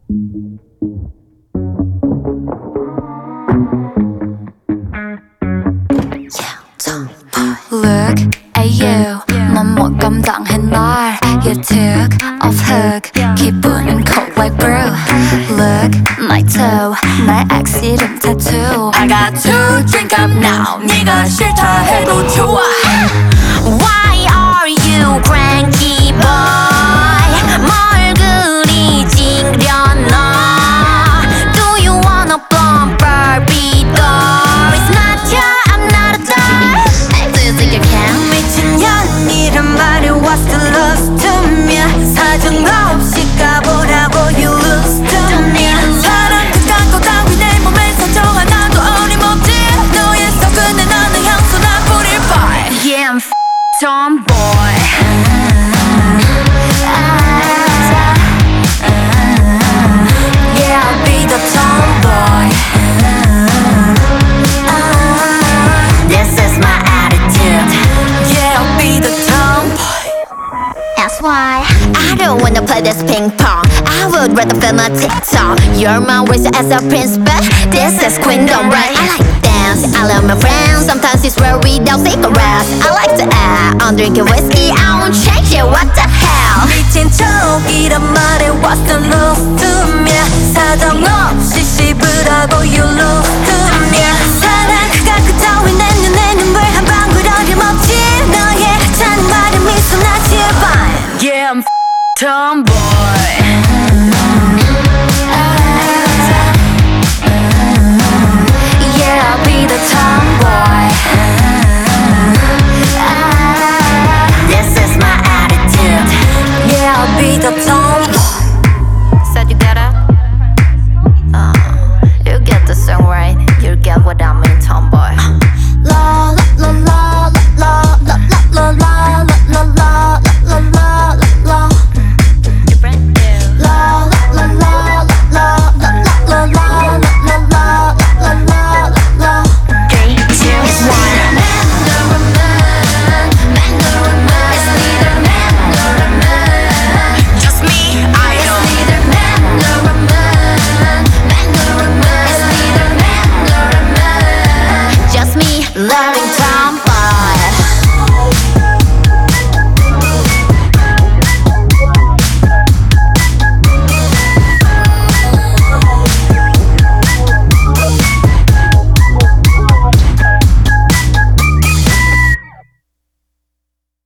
Look at you, 넌 뭐 감당해 날. You took off hook, 기분은 cold like brew. Look, my toe, 날 accident tattoo. I got to drink up now, 네가 싫다 해도 좋아. Why are you cranky boy? 뭘 그리 찡그려놔? Do you wanna bump Barbie doll? It's not your, I'm not a doll. Do you think you can? 미친년이란 말이 what's the love to me? 사정없이 가보라고 you lose to me. 사랑 그딴 거 따위 내 몸에 사정 하나도 어림없지. 너의 속은에 나는 향수 나 뿌릴 boy. Yeah, I'm tomboy. Yeah, I'll be the tomboy. This is my attitude. Yeah, I'll be the tomboy. That's why I don't wanna play this ping pong. I would rather film a TikTok. You're my race as a prince, but this is queendom, right? I like dance, I love my friends. Sometimes it's rare without cigarettes. I like to act, I'm drinking whiskey. I won't change it, what the hell? 미친 척이란 말에 what's the love to me? 사정없이 씹으라고 you lose to me. 사랑 그 따위 내 눈에 눈물 한 방울 어림없지. 너의 하찮은 말에 미소 나 제발. Yeah, I'm tomboy.